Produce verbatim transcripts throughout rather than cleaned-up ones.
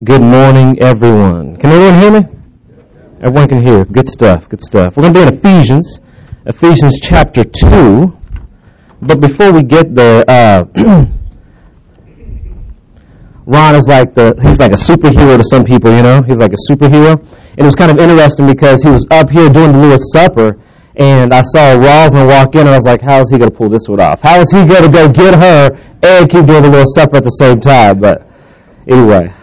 Good morning, everyone. Can everyone hear me? Everyone can hear. Good stuff, good stuff. We're going to be in Ephesians, Ephesians chapter two. But before we get there, uh, Ron is like the, he's like a superhero to some people, you know? He's like a superhero. And it was kind of interesting because he was up here doing the Lord's Supper, and I saw Roslyn walk in, and I was like, how is he going to pull this one off? How is he going to go get her and keep doing the Lord's Supper at the same time? But anyway.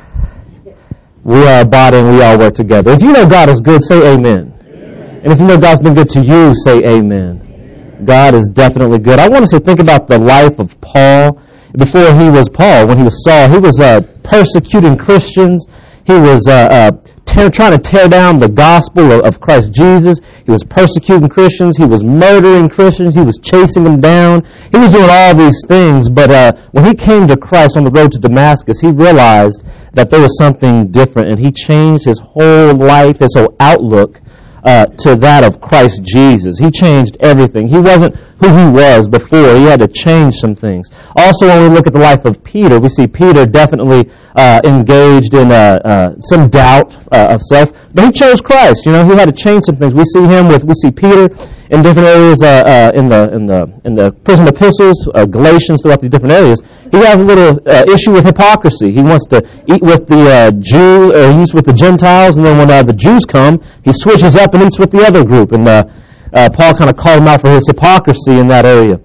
We are a body and we all work together. If you know God is good, say amen. Amen. And if you know God's been good to you, say amen. Amen. God is definitely good. I want us to think about the life of Paul. Before he was Paul, when he was Saul, he was uh, persecuting Christians. He was uh, uh, tear, trying to tear down the gospel of, of Christ Jesus. He was persecuting Christians. He was murdering Christians. He was chasing them down. He was doing all these things. But uh, when he came to Christ on the road to Damascus, he realized that there was something different, and he changed his whole life, his whole outlook uh, to that of Christ Jesus. He changed everything. He wasn't who he was before. He had to change some things. Also, when we look at the life of Peter, we see Peter definitely uh, engaged in uh, uh, some doubt uh, of self, but he chose Christ. You know, he had to change some things. We see him with, we see Peter in different areas uh, uh, in the in the in the prison epistles, uh, Galatians, throughout these different areas. He has a little uh, issue with hypocrisy. He wants to eat with the uh, Jew, or he eats with the Gentiles, and then when uh, the Jews come, he switches up and eats with the other group. And uh, uh, Paul kind of called him out for his hypocrisy in that area.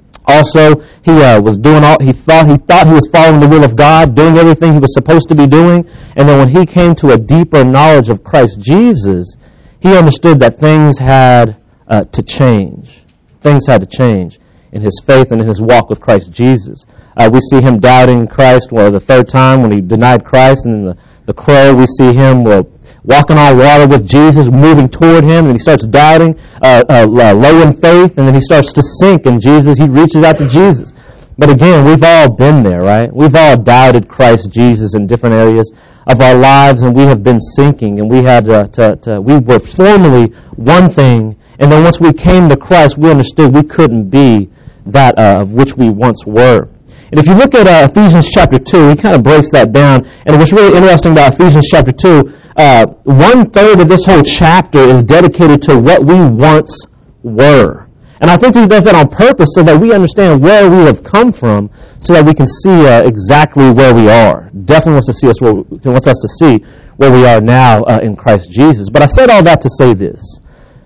Also, he uh, was doing all he thought he thought he was following the will of God, doing everything he was supposed to be doing. And then when he came to a deeper knowledge of Christ Jesus, he understood that things had uh, to change. Things had to change in his faith and in his walk with Christ Jesus. Uh, we see him doubting Christ, well, the third time when he denied Christ, and in the, the crow we see him well, walking on water with Jesus, moving toward him, and he starts doubting, uh, uh, low in faith, and then he starts to sink, and Jesus, he reaches out to Jesus. But again, we've all been there, right? We've all doubted Christ Jesus in different areas of our lives, and we have been sinking, and we had uh, to, to, we were formerly one thing, and then once we came to Christ, we understood we couldn't be that uh, of which we once were. And if you look at uh, Ephesians chapter two, he kind of breaks that down. And what's really interesting about Ephesians chapter two, uh, one third of this whole chapter is dedicated to what we once were. And I think he does that on purpose so that we understand where we have come from, so that we can see uh, exactly where we are. Definitely wants to see us where, he wants us to see where we are now uh, in Christ Jesus. But I said all that to say this: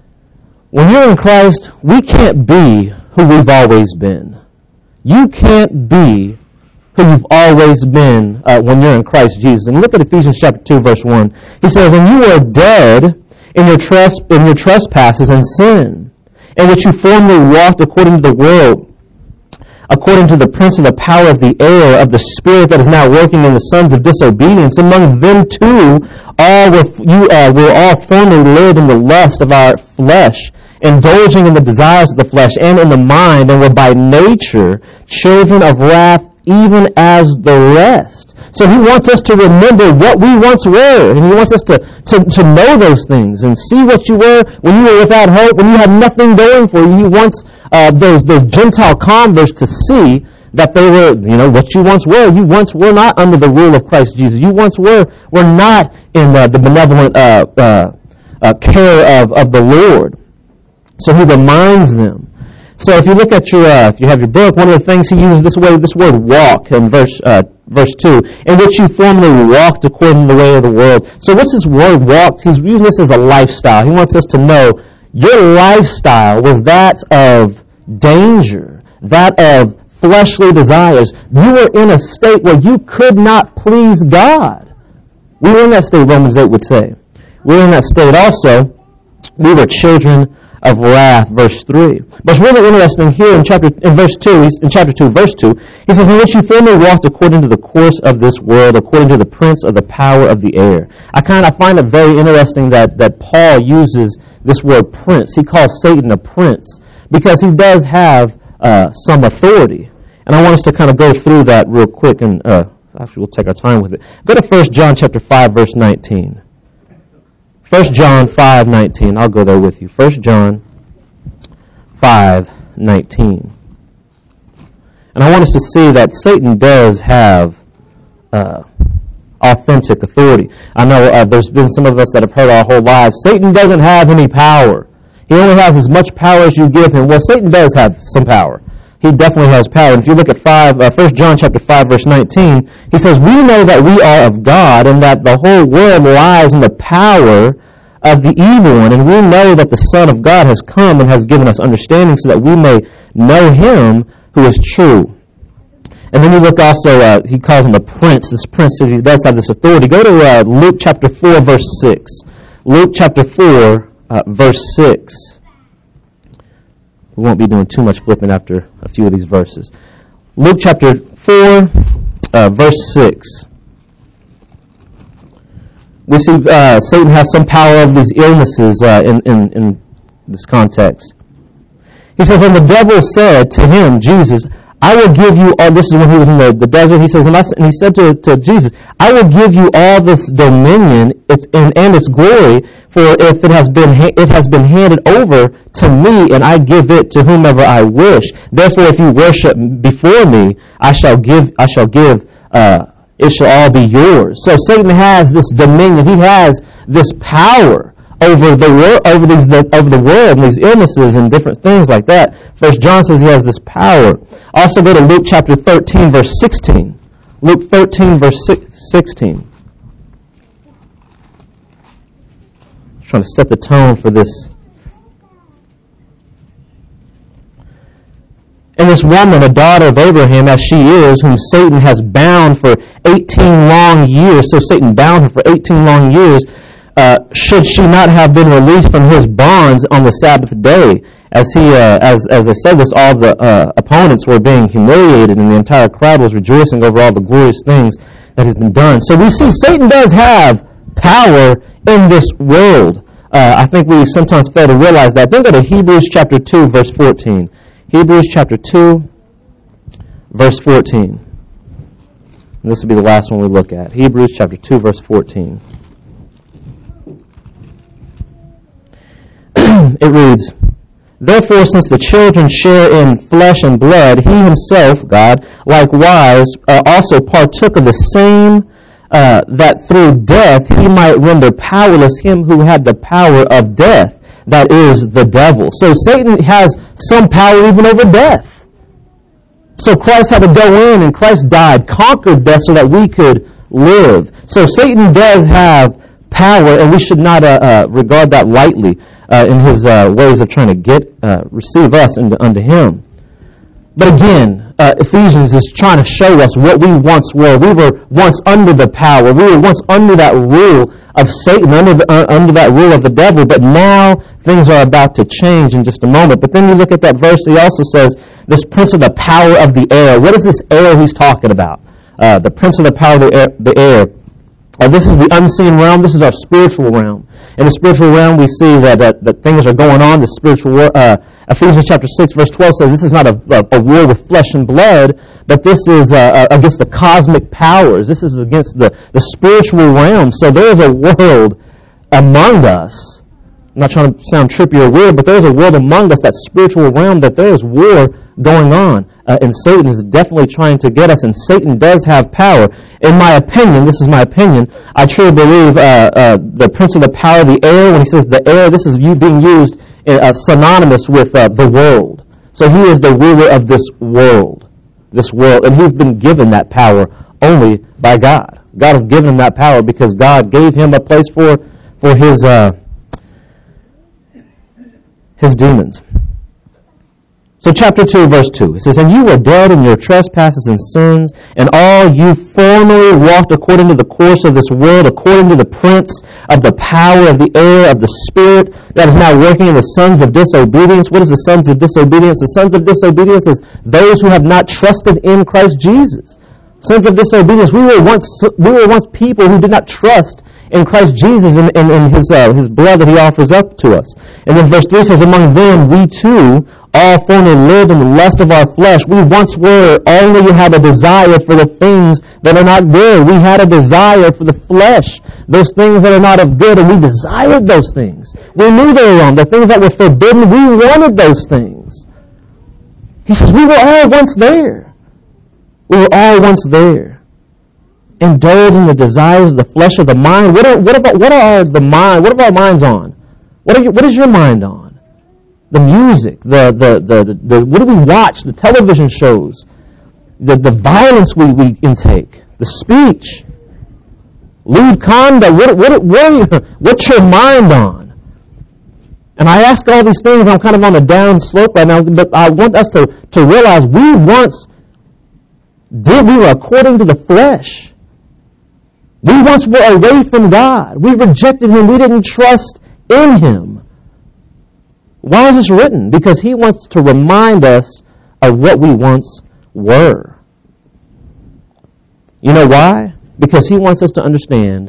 when you're in Christ, we can't be who we've always been. You can't be who you've always been uh, when you're in Christ Jesus. And look at Ephesians chapter two, verse one. He says, "And you were dead in your, tres- in your trespasses and sin, in which you formerly walked according to the world, according to the prince of the power of the air, of the spirit that is now working in the sons of disobedience. Among them too, all were, you uh, were all formerly lived in the lust of our flesh, indulging in the desires of the flesh and in the mind, and were by nature children of wrath, even as the rest." So he wants us to remember what we once were, and he wants us to, to, to know those things and see what you were when you were without hope, when you had nothing going for you. He wants uh, those, those Gentile converts to see that they were, you know, what you once were. You once were not under the rule of Christ Jesus. You once were, were not in uh, the benevolent uh, uh, uh, care of, of the Lord. So he reminds them. So if you look at your, uh, if you have your book, one of the things he uses this way, this word walk in verse uh, verse two, in which you formerly walked according to the way of the world. So what's this word walked? He's using this as a lifestyle. He wants us to know your lifestyle was that of danger, that of fleshly desires. You were in a state where you could not please God. We were in that state, Romans eight would say. We were in that state also. We were children of wrath, verse three. But it's really interesting here in chapter in verse two, in chapter two, verse two, he says, "In which you formerly walked according to the course of this world, according to the prince of the power of the air." I kind of find it very interesting that, that Paul uses this word prince. He calls Satan a prince because he does have uh, some authority. And I want us to kind of go through that real quick, and uh, actually we'll take our time with it. Go to First John chapter five, verse nineteen. First John five nineteen. I'll go there with you. First John five nineteen. And I want us to see that Satan does have uh, authentic authority. I know uh, there's been some of us that have heard our whole lives, Satan doesn't have any power. He only has as much power as you give him. Well, Satan does have some power. He definitely has power. And if you look at five, uh, First John chapter five, verse nineteen, he says, we know that we are of God and that the whole world lies in the power of the evil one. And we know that the Son of God has come and has given us understanding so that we may know him who is true. And then you look also, uh, he calls him a prince. This prince says he does have this authority. Go to uh, Luke chapter four, verse six. Luke chapter four, uh, verse six. We won't be doing too much flipping after a few of these verses. Luke chapter four, uh, verse six. We see uh, Satan has some power over these illnesses uh, in, in, in this context. He says, and the devil said to him, Jesus, I will give you all, this is when he was in the, the desert, he says, and, I, and he said to, to Jesus, I will give you all this dominion its, and, and its glory, for if it has been it has been handed over to me, and I give it to whomever I wish. Therefore, if you worship before me, I shall give, I shall give, uh, it shall all be yours. So Satan has this dominion, he has this power over the world, over these, the, over the world, and these illnesses and different things like that. First John says he has this power. Also go to Luke chapter thirteen, verse sixteen. Luke thirteen, verse sixteen. I'm trying to set the tone for this. And this woman, a daughter of Abraham, as she is, whom Satan has bound for eighteen long years, so Satan bound her for eighteen long years, Uh, should she not have been released from his bonds on the Sabbath day? As he, uh, as as I said this, all the uh, opponents were being humiliated, and the entire crowd was rejoicing over all the glorious things that had been done. So we see Satan does have power in this world. Uh, I think we sometimes fail to realize that. Then go to Hebrews chapter two, verse fourteen. Hebrews chapter two, verse fourteen. And this will be the last one we look at. Hebrews chapter two, verse fourteen. It reads, therefore, since the children share in flesh and blood, he himself, God, likewise uh, also partook of the same, uh, that through death he might render powerless him who had the power of death, that is, the devil. So Satan has some power even over death. So Christ had to go in, and Christ died, conquered death so that we could live. So Satan does have power, and we should not uh, uh, regard that lightly uh, in his uh, ways of trying to get uh, receive us into, unto him. But again, uh, Ephesians is trying to show us what we once were. We were once under the power. We were once under that rule of Satan, under, the, uh, under that rule of the devil. But now things are about to change in just a moment. But then you look at that verse, he also says, this prince of the power of the air. What is this air he's talking about? Uh, the prince of the power of the air. The air. Uh, this is the unseen realm. This is our spiritual realm. In the spiritual realm, we see that, that, that things are going on. The spiritual uh, Ephesians chapter six, verse twelve says this is not a, a, a war with flesh and blood, but this is uh, against the cosmic powers. This is against the, the spiritual realm. So there is a world among us. I'm not trying to sound trippy or weird, but there is a world among us, that spiritual realm, that there is war going on. Uh, and Satan is definitely trying to get us, and Satan does have power. In my opinion, this is my opinion, I truly believe uh, uh, the prince of the power of the air, when he says the air, this is you being used uh, synonymous with uh, the world. So he is the ruler of this world, this world, and he's been given that power only by God. God has given him that power because God gave him a place for for his uh, his demons. So chapter two, verse two, it says, and you were dead in your trespasses and sins, and all you formerly walked according to the course of this world, according to the prince of the power of the air, of the spirit that is now working in the sons of disobedience. What is the sons of disobedience? The sons of disobedience is those who have not trusted in Christ Jesus. Sons of disobedience. We were once we were once people who did not trust in Christ Jesus and in, in, in his uh, his blood that he offers up to us. And then verse three says, among them we too all formerly lived in the lust of our flesh. We once were, only had a desire for the things that are not good. We had a desire for the flesh, those things that are not of good, and we desired those things. We knew they were wrong. The things that were forbidden, we wanted those things. He says, we were all once there. We were all once there. indulge in the desires of the flesh of the mind. What are, what are, what are the mind? What are our minds on? What are your, what is your mind on? The music, the, the, the, the, the what do we watch? The television shows, the, the violence we, we intake, the speech, lewd conduct. What, what, what are you, what's your mind on? And I ask all these things, I'm kind of on a down slope right now, but I want us to, to realize we once did, we were according to the flesh. We once were away from God. We rejected Him. We didn't trust in Him. Why is this written? Because He wants to remind us of what we once were. You know why? Because He wants us to understand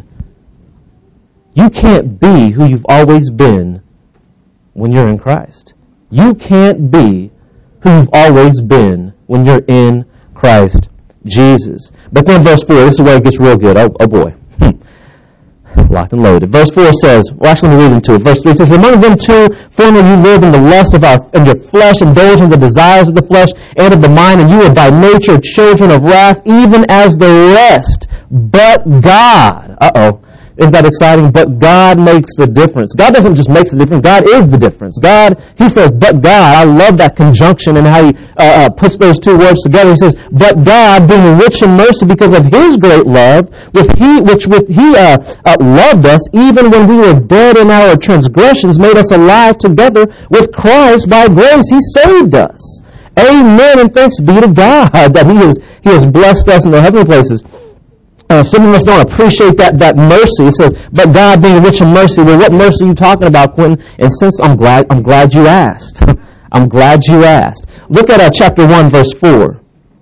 you can't be who you've always been when you're in Christ. You can't be who you've always been when you're in Christ Jesus. But then verse four, this is where it gets real good. Oh, oh boy. Locked and loaded. Verse four says, well actually let me read into it. Verse three says, among them too, formerly you lived in the lust of our, in your flesh, indulging the desires of the flesh and of the mind, and you were by nature children of wrath, even as the rest. But God, uh-oh, isn't that exciting? But God makes the difference. God doesn't just make the difference. God is the difference. God, He says, but God. I love that conjunction and how He uh, uh, puts those two words together. He says, but God, being rich in mercy because of His great love, with He, which with He uh, uh, loved us, even when we were dead in our transgressions, made us alive together with Christ. By grace He saved us. Amen, and thanks be to God that He has, He has blessed us in the heavenly places. Uh, some of us don't appreciate that, that mercy. It says, but God being rich in mercy. Well, what mercy are you talking about, Quentin? And since I'm glad, I'm glad you asked. I'm glad you asked. Look at uh, chapter one, verse four.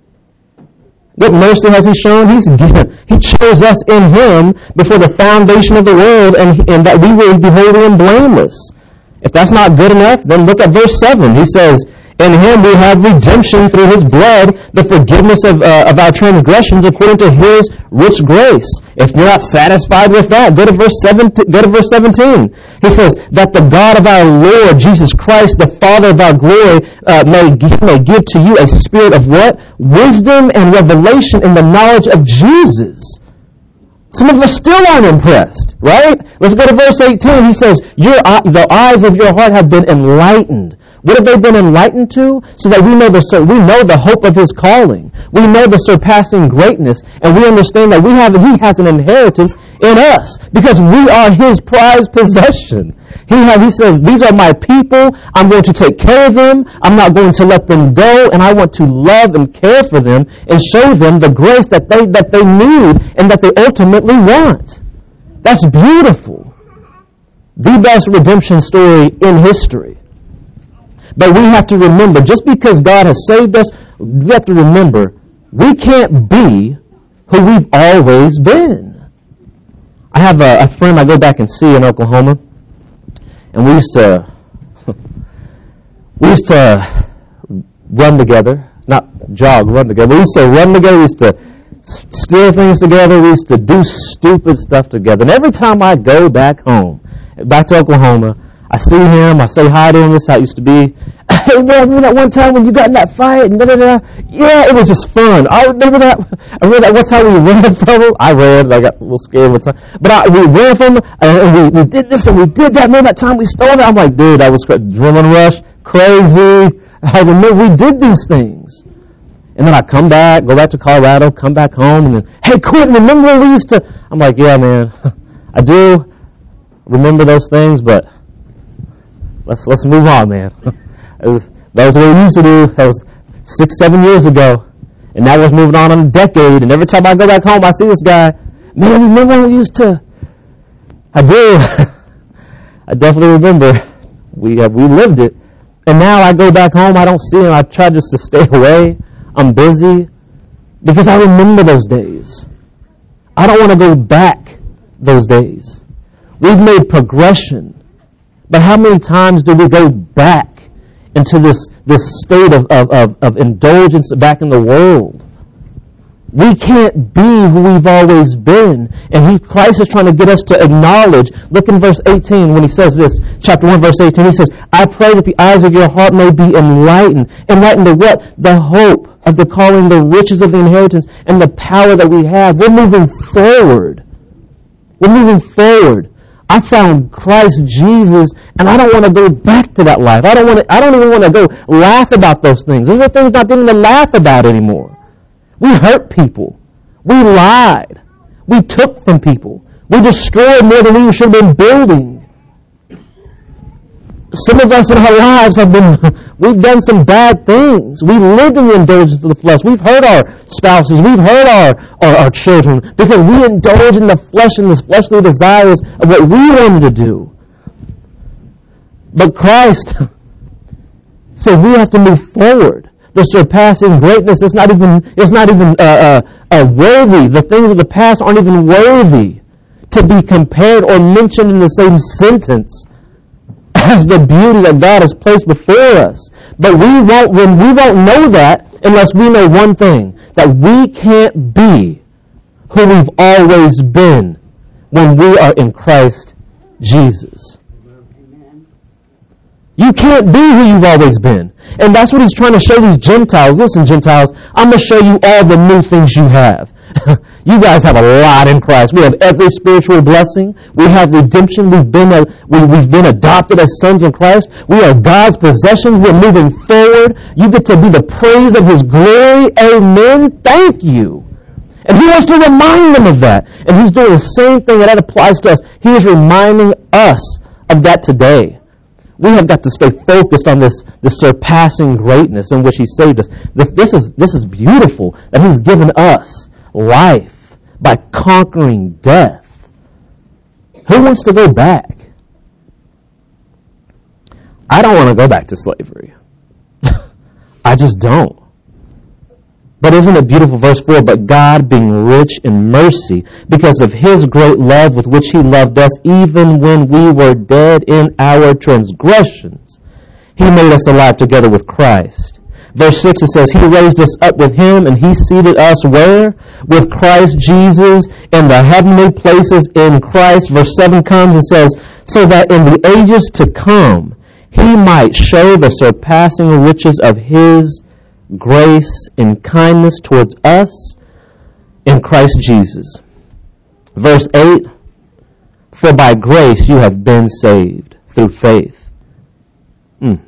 What mercy has He shown? He's given, He chose us in Him before the foundation of the world, and, and that we would be holy and blameless. If that's not good enough, then look at verse seven. He says, in Him we have redemption through His blood, the forgiveness of, uh, of our transgressions according to His rich grace. If you're not satisfied with that, go to verse seventeen. Go to verse seventeen. He says that the God of our Lord Jesus Christ, the Father of our glory, uh, may, may give to you a spirit of what? Wisdom and revelation in the knowledge of Jesus. Some of us still aren't impressed, right? Let's go to verse eighteen. He says, your, the eyes of your heart have been enlightened. What have they been enlightened to? So that we know the we know the hope of His calling. We know the surpassing greatness, and we understand that we have He has an inheritance in us because we are His prized possession. He has, He says, these are my people. I'm going to take care of them. I'm not going to let them go, and I want to love and care for them and show them the grace that they that they need and that they ultimately want. That's beautiful. The best redemption story in history. But we have to remember, just because God has saved us, we have to remember, we can't be who we've always been. I have a, a friend I go back and see in Oklahoma, and we used to, we used to run together, not jog, run together. We used to run together, we used to steal things together, we used to do stupid stuff together. And every time I go back home, back to Oklahoma, I see him, I say hi to him, this is how it used to be. Hey, man, remember that one time when you got in that fight? And da, da, da. Yeah, it was just fun. I remember that. I remember that one time we ran from him. I ran, I got a little scared one time. But I, we ran from him, and we, we did this and we did that. Remember that time we stole that? I'm like, dude, that was cra- adrenaline rush, crazy. I remember we did these things. And then I come back, go back to Colorado, come back home, and then, hey, Quentin, remember when we used to? I'm like, yeah, man, I do remember those things, but Let's let's move on, man. That was, that was what we used to do. That was six, seven years ago. And now we're moving on in a decade. And every time I go back home, I see this guy. Man, remember when we used to? I do. I definitely remember. We uh, we lived it. And now I go back home, I don't see him. I try just to stay away. I'm busy. Because I remember those days. I don't want to go back those days. We've made progression. But how many times do we go back into this, this state of, of, of, of indulgence back in the world? We can't be who we've always been. And he, Christ is trying to get us to acknowledge. Look in verse eighteen when he says this. Chapter one, verse eighteen. He says, I pray that the eyes of your heart may be enlightened. Enlightened to what? The hope of the calling, the riches of the inheritance, and the power that we have. We're moving forward. We're moving forward. I found Christ Jesus, and I don't want to go back to that life. I don't want to, I don't even want to go laugh about those things. Those are things I didn't even laugh about anymore. We hurt people. We lied. We took from people. We destroyed more than we should have been building. Some of us in our lives have been, we've done some bad things. We lived in the indulgence of the flesh. We've hurt our spouses. We've hurt our, our, our children because we indulge in the flesh and the fleshly desires of what we wanted to do. But Christ said we have to move forward. The surpassing greatness is not even, it's not even uh, uh, uh, worthy. The things of the past aren't even worthy to be compared or mentioned in the same sentence as the beauty that God has placed before us. But we won't, when we won't know that unless we know one thing, that we can't be who we've always been when we are in Christ Jesus. You can't be who you've always been. And that's what he's trying to show these Gentiles. Listen, Gentiles, I'm going to show you all the new things you have. You guys have a lot in Christ. We have every spiritual blessing. We have redemption. We've been a, we, we've been adopted as sons of Christ. We are God's possessions. We're moving forward. You get to be the praise of his glory. Amen. Thank you. And he wants to remind them of that. And he's doing the same thing, and that applies to us. He is reminding us of that today. We have got to stay focused on this, this surpassing greatness in which he saved us. This, this is, this is beautiful that he's given us life by conquering death. Who wants to go back? I don't want to go back to slavery. I just don't. But isn't it beautiful, verse four, but God being rich in mercy, because of his great love with which he loved us, even when we were dead in our transgressions, he made us alive together with Christ. Verse six, it says, he raised us up with him, and he seated us where? With Christ Jesus in the heavenly places in Christ. Verse seven comes and says, so that in the ages to come, he might show the surpassing riches of his grace and kindness towards us in Christ Jesus. Verse eight, for by grace you have been saved through faith. Mm.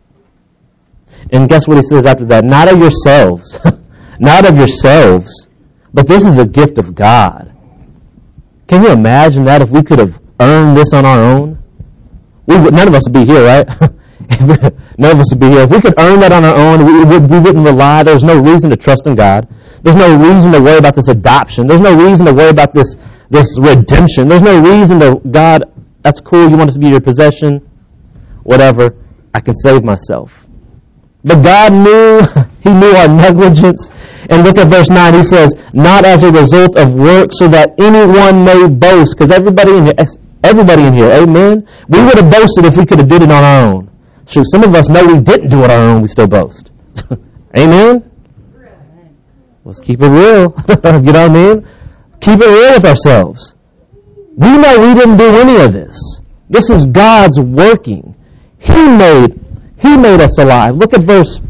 And guess what he says after that? Not of yourselves. Not of yourselves. But this is a gift of God. Can you imagine that if we could have earned this on our own? We would, none of us would be here, right? None of us would be here. If we could earn that on our own, we, we, we wouldn't rely. There's no reason to trust in God. There's no reason to worry about this adoption. There's no reason to worry about this, this redemption. There's no reason to, God, that's cool. You want us to be your possession? Whatever. I can save myself. But God knew, he knew our negligence. And look at verse nine. He says, not as a result of work, so that anyone may boast. Because everybody in here, everybody in here, amen? We would have boasted if we could have did it on our own. Shoot, some of us know we didn't do it on our own, we still boast. Amen? Let's keep it real. You know what I mean? Keep it real with ourselves. We know we didn't do any of this. This is God's working. He made, he made us alive. Look at verse,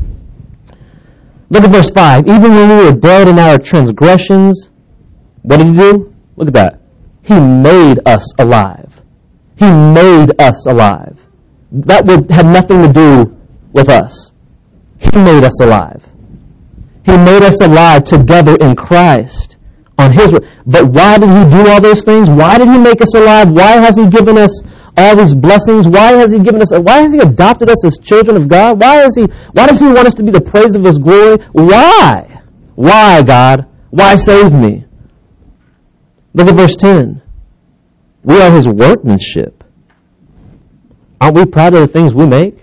look at verse five. Even when we were dead in our transgressions, what did he do? Look at that. He made us alive. He made us alive. That would have nothing to do with us. He made us alive. He made us alive together in Christ. On his, but why did he do all those things? Why did he make us alive? Why has he given us all these blessings? Why has he given us? Why has he adopted us as children of God? Why is he? Why does he want us to be the praise of his glory? Why? Why, God? Why save me? Look at verse ten. We are his workmanship. Aren't we proud of the things we make?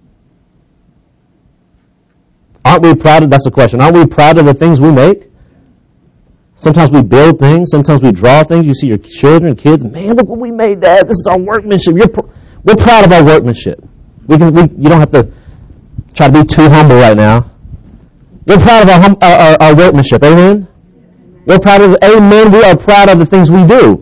Aren't we proud of, that's the question, aren't we proud of the things we make? Sometimes we build things, sometimes we draw things. You see your children, kids, man, look what we made, Dad. This is our workmanship. You're pr- we're proud of our workmanship. We can, we, you don't have to try to be too humble right now. We're proud of our, hum, our, our, our workmanship, amen? We're proud of, amen, we are proud of the things we do.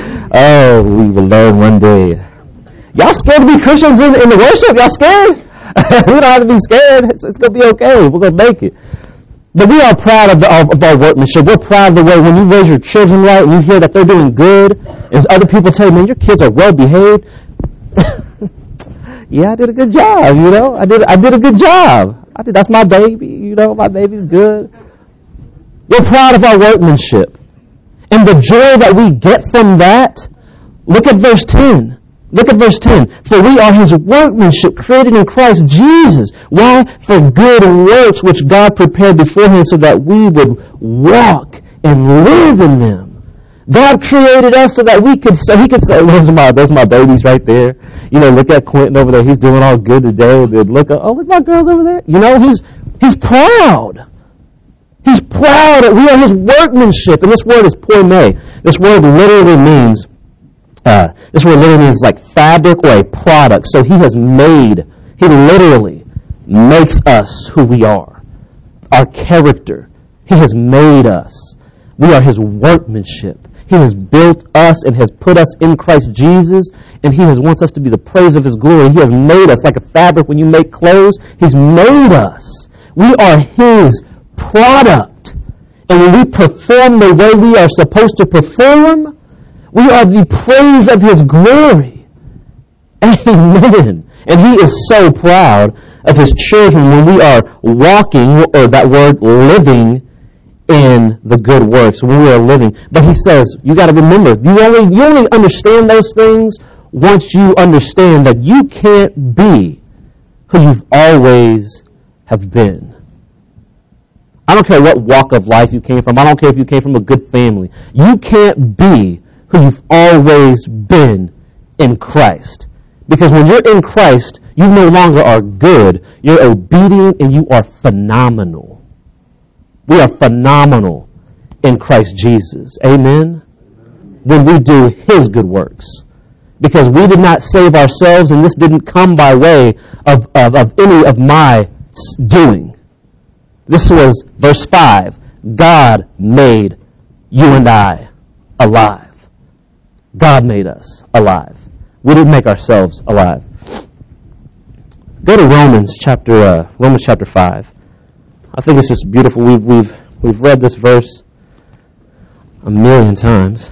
Oh, we will learn one day. Y'all scared to be Christians in, in the worship? Y'all scared? We don't have to be scared. It's, it's going to be okay. We're going to make it. But we are proud of, the, of, of our workmanship. We're proud of the way when you raise your children right and you hear that they're doing good, and other people tell you, man, your kids are well behaved. Yeah, I did a good job, you know. I did I did a good job. I did. That's my baby, you know. My baby's good. We're proud of our workmanship. And the joy that we get from that, look at verse ten. Look at verse ten. For we are his workmanship created in Christ Jesus. Why? For good works which God prepared beforehand so that we would walk and live in them. God created us so that we could, so he could say, those are my, those are my babies right there. You know, look at Quentin over there. He's doing all good today. Then look at, oh, look at my girls over there. You know, he's, he's proud. He's proud that we are his workmanship. And this word is poime. This word literally means, uh, this word literally means like fabric or a product. So he has made, he literally makes us who we are. Our character. He has made us. We are his workmanship. He has built us and has put us in Christ Jesus, and he has wants us to be the praise of his glory. He has made us like a fabric when you make clothes. He's made us. We are his product. And when we perform the way we are supposed to perform, we are the praise of his glory. Amen. And he is so proud of his children when we are walking, or that word living, in the good works when we are living. But he says, you got to remember, you only you only understand those things once you understand that you can't be who you've always have been. I don't care what walk of life you came from. I don't care if you came from a good family. You can't be who you've always been in Christ. Because when you're in Christ, you no longer are good. You're obedient and you are phenomenal. We are phenomenal in Christ Jesus. Amen? When we do his good works. Because we did not save ourselves, and this didn't come by way of, of, of any of my doing. This was verse five. God made you and I alive. God made us alive. We didn't make ourselves alive. Go to Romans chapter uh, Romans chapter five. I think it's just beautiful. We've we've we've read this verse a million times.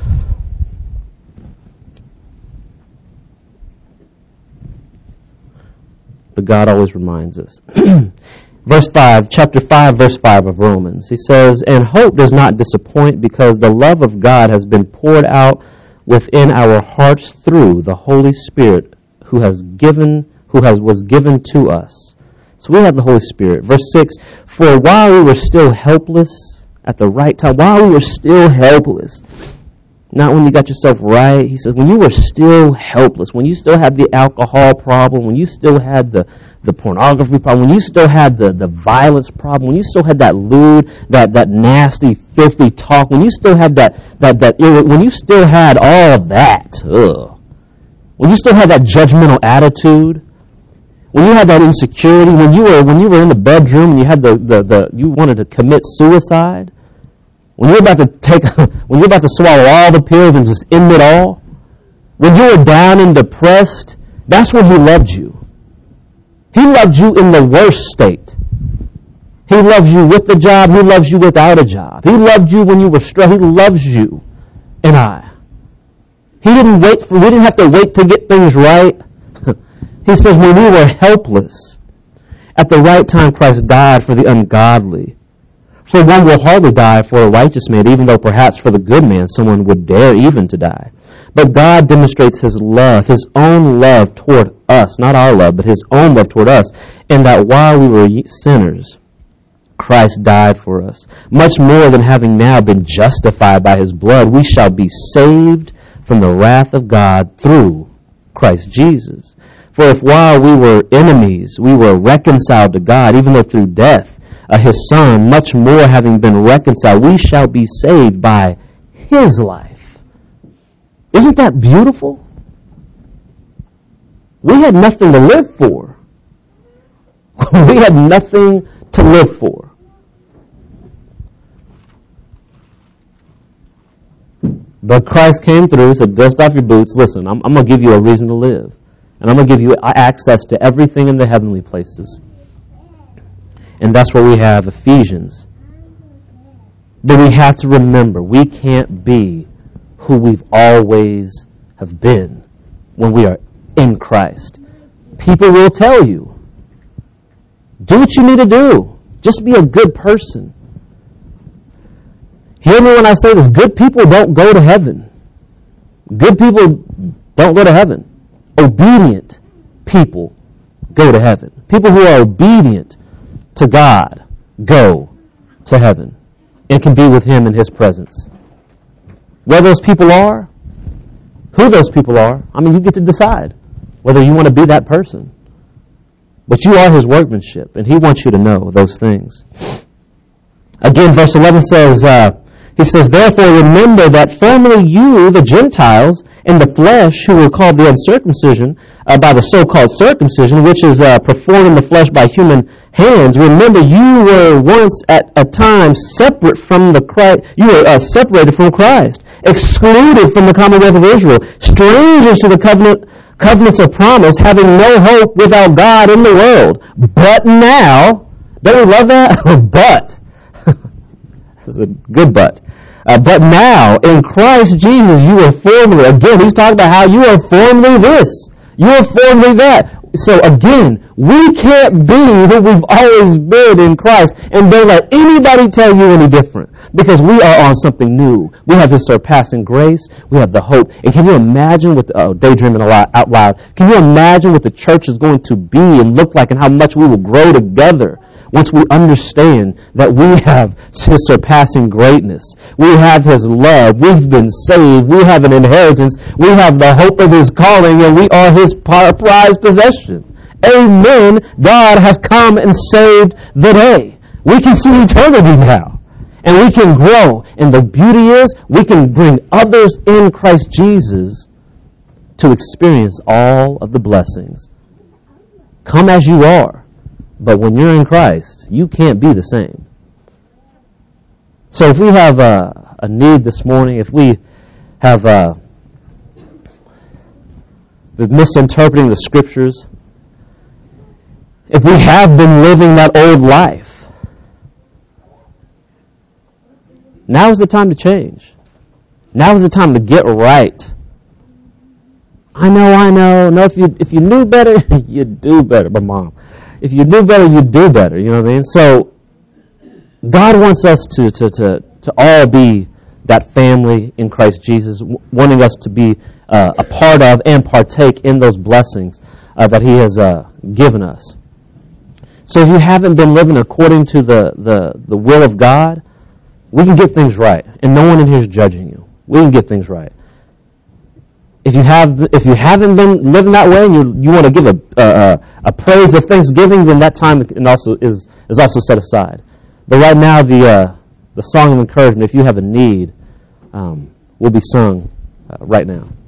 But God always reminds us. Verse five, chapter five, verse five of Romans. He says, and hope does not disappoint because the love of God has been poured out within our hearts through the Holy Spirit who has given who has was given to us. So we have the Holy Spirit. Verse six, for while we were still helpless at the right time, while we were still helpless, not when you got yourself right, he says, when you were still helpless, when you still had the alcohol problem, when you still had the, the pornography problem, when you still had the, the violence problem, when you still had that lewd, that, that nasty, filthy talk, when you still had that, that, that when you still had all of that, ugh, when you still had that judgmental attitude, when you had that insecurity, when you were when you were in the bedroom and you had the, the, the you wanted to commit suicide, when you're about to take when you're about to swallow all the pills and just end it all, when you were down and depressed, that's when he loved you. He loved you in the worst state. He loves you with the job. He loves you without a job. He loved you when you were stressed. He loves you and I. He didn't wait for we didn't have to wait to get things right. He says, when we were helpless, at the right time Christ died for the ungodly. For one will hardly die for a righteous man, even though perhaps for the good man someone would dare even to die. But God demonstrates his love, his own love toward us, not our love, but his own love toward us, in that while we were sinners, Christ died for us. Much more than having now been justified by his blood, we shall be saved from the wrath of God through Christ Jesus. For if while we were enemies, we were reconciled to God, even though through death, uh, his Son, much more having been reconciled, we shall be saved by his life. Isn't that beautiful? We had nothing to live for. We had nothing to live for. But Christ came through, said, dust off your boots. Listen, I'm, I'm going to give you a reason to live. and I'm going to give you access to everything in the heavenly places. And that's where we have Ephesians. But we have to remember, we can't be who we've always have been when we are in Christ. People will tell you, do what you need to do. Just be a good person. Hear me when I say this. Good people don't go to heaven. Good people don't go to heaven. Obedient people go to heaven. People who are obedient to God go to heaven and can be with Him in His presence. Where those people are, who those people are, I mean, you get to decide whether you want to be that person. But you are His workmanship, and He wants you to know those things. Again, verse eleven says, uh, He says, therefore remember that formerly you, the Gentiles, in the flesh, who were called the uncircumcision uh, by the so-called circumcision, which is uh, performed in the flesh by human hands. Remember, you were once at a time separate from the Christ. You were uh, separated from Christ, excluded from the commonwealth of Israel, strangers to the covenant covenants of promise, having no hope without God in the world. But now, don't we love that? But. This is a good but. Uh, but now, in Christ Jesus, you were formerly, again, he's talking about how you were formerly this. You were formerly that. So again, we can't be who we've always been in Christ, and don't let anybody tell you any different, because we are on something new. We have His surpassing grace. We have the hope. And can you imagine what, the, oh, daydreaming a lot, out loud, can you imagine what the church is going to be and look like, and how much we will grow together once we understand that we have His surpassing greatness? We have His love. We've been saved. We have an inheritance. We have the hope of His calling, and we are His prized possession. Amen. God has come and saved the day. We can see eternity now, and we can grow. And the beauty is, we can bring others in Christ Jesus to experience all of the blessings. Come as you are. But when you're in Christ, you can't be the same. So if we have a, a need this morning, if we have uh, been misinterpreting the Scriptures, if we have been living that old life, now is the time to change. Now is the time to get right. I know, I know. No, if you if you knew better, you'd do better. But Mom, if you knew better, you'd do better. You know what I mean? So God wants us to to to, to all be that family in Christ Jesus, wanting us to be uh, a part of and partake in those blessings uh, that He has uh, given us. So if you haven't been living according to the, the, the will of God, we can get things right. And no one in here is judging you. We can get things right. If you have, if you haven't been living that way, and you you want to give a a, a praise of thanksgiving, then that time also is is also set aside. But right now, the uh, the song of encouragement, if you have a need, um, will be sung uh, right now.